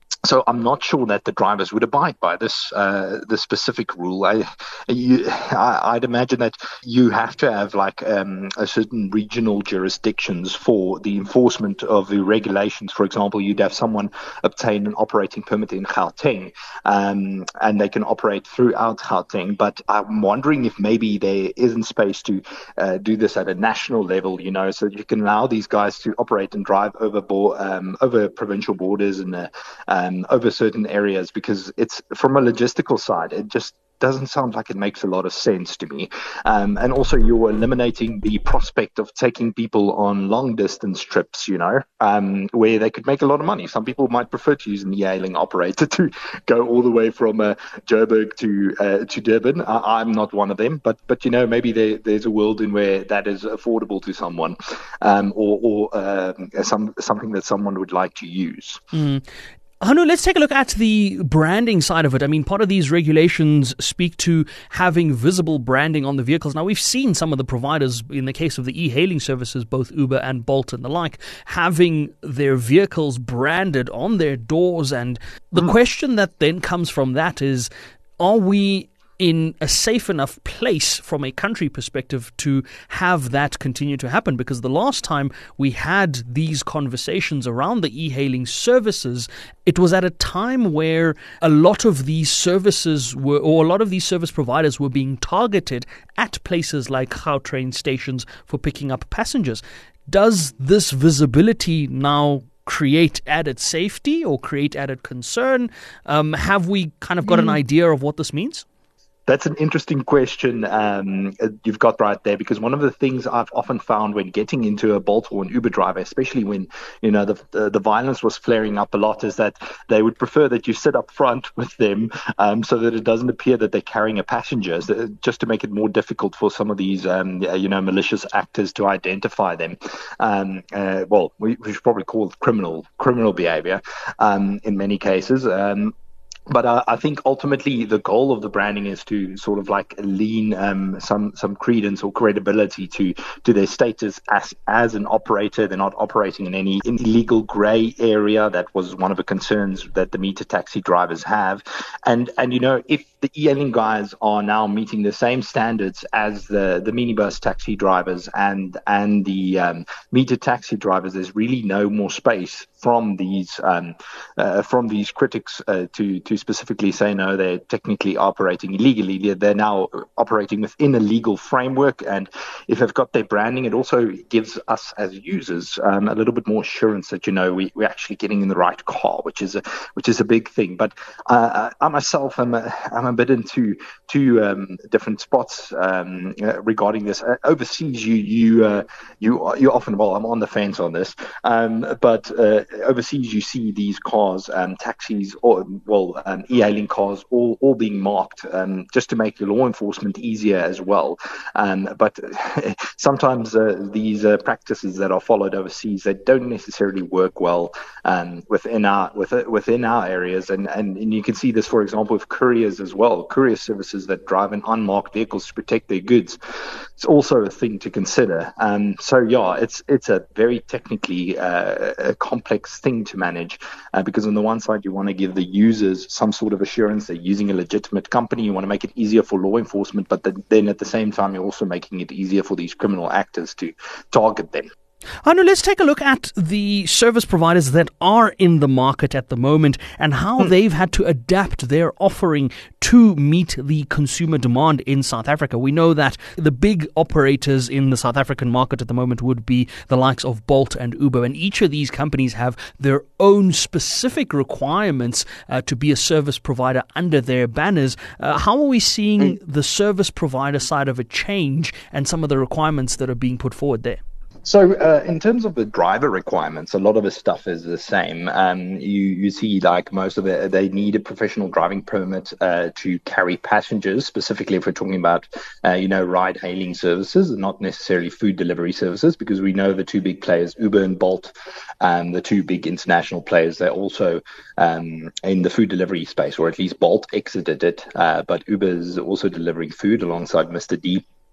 So I'm not sure that the drivers would abide by this uh, this specific rule. I, you, I, I'd imagine that you have to have like um, a certain regional jurisdictions for the enforcement of the regulations. For example, you'd have someone obtain an operating permit in Gauteng, um, and they can operate throughout Gauteng. But I'm wondering if maybe there isn't space to uh, do this at a national level, you know, so that you can allow these guys to operate and drive over bo- um, over provincial borders and uh, um, over certain areas, because it's from a logistical side, it just doesn't sound like it makes a lot of sense to me. Um, and also you're eliminating the prospect of taking people on long distance trips, you know, um, where they could make a lot of money. Some people might prefer to use an e-hailing operator to go all the way from uh, Joburg to uh, to Durban. I, I'm not one of them, but but you know, maybe there, there's a world in where that is affordable to someone, um, or, or uh, some something that someone would like to use. Mm. Hanu, let's take a look at the branding side of it. I mean, part of these regulations speak to having visible branding on the vehicles. Now, we've seen some of the providers, in the case of the e-hailing services, both Uber and Bolt and the like, having their vehicles branded on their doors. And the mm. question that then comes from that is, are we in a safe enough place from a country perspective to have that continue to happen? Because the last time we had these conversations around the e-hailing services, it was at a time where a lot of these services were, or a lot of these service providers were being targeted at places like Gautrain stations for picking up passengers. Does this visibility now create added safety or create added concern? Um, have we kind of got an idea of what this means? That's an interesting question um, you've got right there, because one of the things I've often found when getting into a Bolt or an Uber driver, especially when, you know, the, the the violence was flaring up a lot, is that they would prefer that you sit up front with them um, so that it doesn't appear that they're carrying a passenger, so just to make it more difficult for some of these, um, you know, malicious actors to identify them. Um, uh, well, we, we should probably call it criminal criminal behavior um, in many cases. Um, But uh, I think ultimately the goal of the branding is to sort of like lean um, some some credence or credibility to to their status as as an operator. They're not operating in any illegal grey area. That was one of the concerns that the meter taxi drivers have. And and you know, if the e-hailing guys are now meeting the same standards as the the minibus taxi drivers and and the um, meter taxi drivers, there's really no more space from these um, uh, from these critics uh, to to specifically say no, they're technically operating illegally. They're, they're now operating within a legal framework, and if they've got their branding, it also gives us as users um, a little bit more assurance that, you know, we, we're actually getting in the right car, which is a which is a big thing. But uh, I myself am a, I'm a bit into two um, different spots um, uh, regarding this. Uh, overseas, you you uh, you you often well, I'm on the fence on this, um, but uh, overseas you see these cars, um, taxis, or well. Um, e-hailing cars all, all being marked um, just to make the law enforcement easier as well. Um, but sometimes uh, these uh, practices that are followed overseas, they don't necessarily work well um, within our with, within our areas. And, and, and you can see this, for example, with couriers as well. Courier services that drive in unmarked vehicles to protect their goods. It's also a thing to consider. Um, so, yeah, it's it's a very technically uh, a complex thing to manage uh, because on the one side, you want to give the users some sort of assurance they're using a legitimate company. You want to make it easier for law enforcement, but then at the same time, you're also making it easier for these criminal actors to target them. Hanu, let's take a look at the service providers that are in the market at the moment and how hmm. they've had to adapt their offering to meet the consumer demand in South Africa. We know that the big operators in the South African market at the moment would be the likes of Bolt and Uber, and each of these companies have their own specific requirements uh, to be a service provider under their banners. Uh, how are we seeing hmm. the service provider side of it change and some of the requirements that are being put forward there? So uh, in terms of the driver requirements, a lot of the stuff is the same. Um, you, you see, like most of it, they need a professional driving permit uh, to carry passengers, specifically if we're talking about, uh, you know, ride-hailing services, not necessarily food delivery services, because we know the two big players, Uber and Bolt, um, the two big international players, they're also um, in the food delivery space, or at least Bolt exited it, uh, but Uber is also delivering food alongside Mister D.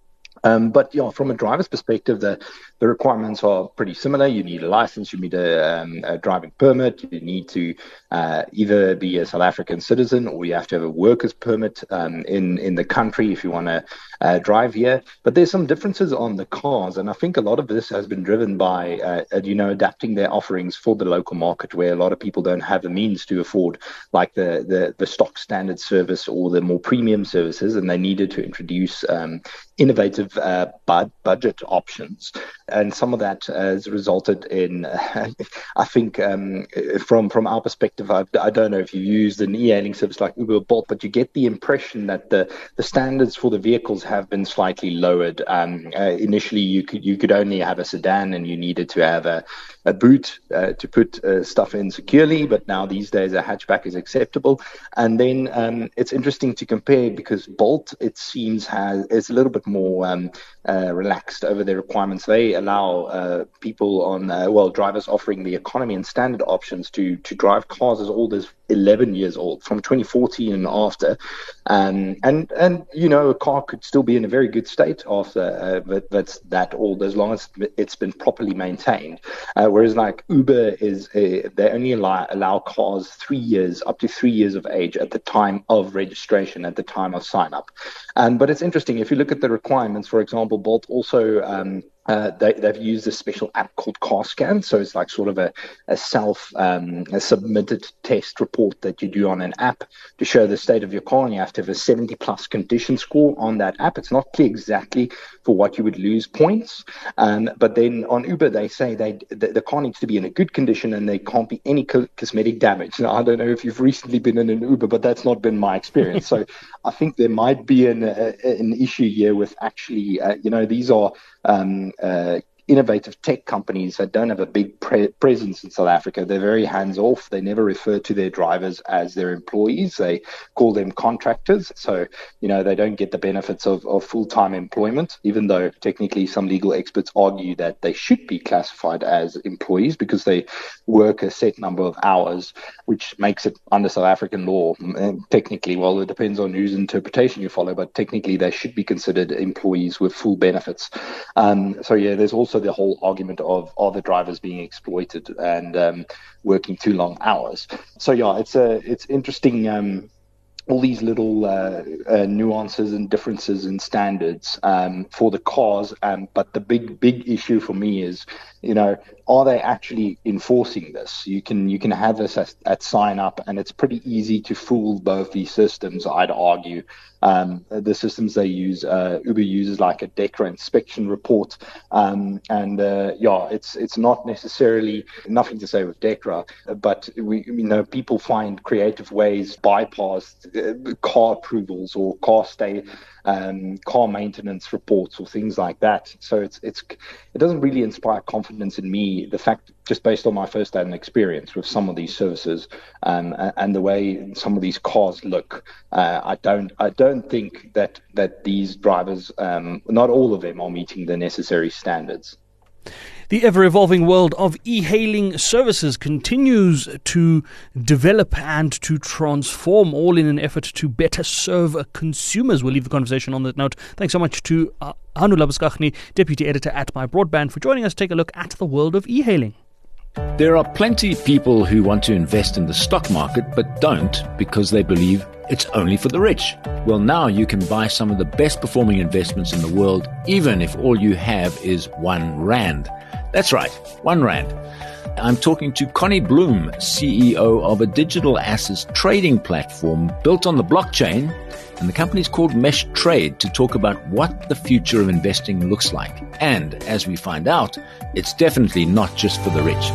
Um, but yeah, from a driver's perspective, the, the requirements are pretty similar. You need a license, you need a, um, a driving permit, you need to uh, either be a South African citizen or you have to have a worker's permit um, in, in the country if you want to uh, drive here. But there's some differences on the cars, and I think a lot of this has been driven by, uh, you know, adapting their offerings for the local market, where a lot of people don't have the means to afford like the, the, the stock standard service or the more premium services, and they needed to introduce um, innovative Uh, bud- budget options, and some of that has resulted in, uh, I think, um, from from our perspective, I, I don't know if you used an e-hailing service like Uber or Bolt, but you get the impression that the, the standards for the vehicles have been slightly lowered. Um, uh, initially, you could you could only have a sedan, and you needed to have a, a boot uh, to put uh, stuff in securely, but now these days a hatchback is acceptable. And then um, it's interesting to compare, because Bolt, it seems, has is a little bit more um, Uh, relaxed over their requirements. They allow uh, people on, uh, well, drivers offering the economy and standard options to to drive cars as old as eleven years old, from twenty fourteen and after. Um, and, and, you know, a car could still be in a very good state after uh, that, that's that old, as long as it's been properly maintained. Uh, whereas like Uber is, uh, they only allow, allow cars three years, up to three years of age at the time of registration, at the time of sign up. Um, but it's interesting, if you look at the requirements, for example, Bolt also um, uh, they, they've used a special app called CarScan, so it's like sort of a, a self um, a submitted test report that you do on an app to show the state of your car, and you have to have a seventy plus condition score on that app. It's not clear exactly for what you would lose points, um, but then on Uber they say they the, the car needs to be in a good condition and there can't be any co- cosmetic damage. Now, I don't know if you've recently been in an Uber, but that's not been my experience. So I think there might be an a, an issue here with actually, uh, you know, these are um, uh, innovative tech companies that don't have a big pre- presence in South Africa. They're very hands-off. They never refer to their drivers as their employees. They call them contractors. So, you know, they don't get the benefits of, of full-time employment, even though technically some legal experts argue that they should be classified as employees because they work a set number of hours, which makes it under South African law. And technically, well, it depends on whose interpretation you follow, but technically they should be considered employees with full benefits. Um, so, yeah, there's also the whole argument of are the drivers being exploited and um, working too long hours. So yeah, it's a it's interesting. Um, all these little uh, uh, nuances and differences in standards um, for the cars. Um, but the big big issue for me is, you know, are they actually enforcing this? You can you can have this at, at sign up, and it's pretty easy to fool both these systems, I'd argue. Um, the systems they use, uh, Uber uses like a DEKRA inspection report, um, and uh, yeah, it's it's not necessarily nothing to say with DEKRA, but we you know people find creative ways bypass uh, car approvals or car stay, um, car maintenance reports or things like that. So it's it's it doesn't really inspire confidence in me. The fact, just based on my first-hand experience with some of these services um, and the way some of these cars look, uh, I don't I don't think that that these drivers, um, not all of them, are meeting the necessary standards. The ever-evolving world of e-hailing services continues to develop and to transform, all in an effort to better serve consumers. We'll leave the conversation on that note. Thanks so much to uh, Hannu Labuschagne, Deputy Editor at My Broadband, for joining us to take a look at the world of e-hailing. There are plenty of people who want to invest in the stock market but don't because they believe it's only for the rich. Well, now you can buy some of the best performing investments in the world, even if all you have is one rand. That's right, one rand. I'm talking to Connie Bloom, C E O of a digital assets trading platform built on the blockchain, and the company's called Mesh Trade, to talk about what the future of investing looks like. And as we find out, it's definitely not just for the rich.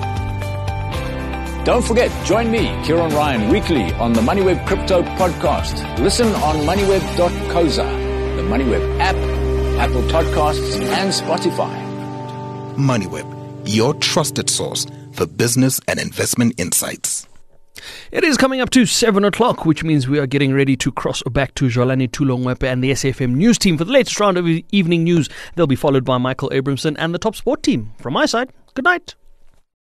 Don't forget, join me, Kieran Ryan, weekly on the MoneyWeb Crypto Podcast. Listen on moneyweb dot coza, the MoneyWeb app, Apple Podcasts, and Spotify. MoneyWeb, your trusted source for business and investment insights. It is coming up to seven o'clock, which means we are getting ready to cross back to Zolani Tulongwepe and the S A F M News team for the latest round of evening news. They'll be followed by Michael Abramson and the Top Sport team. From my side, good night.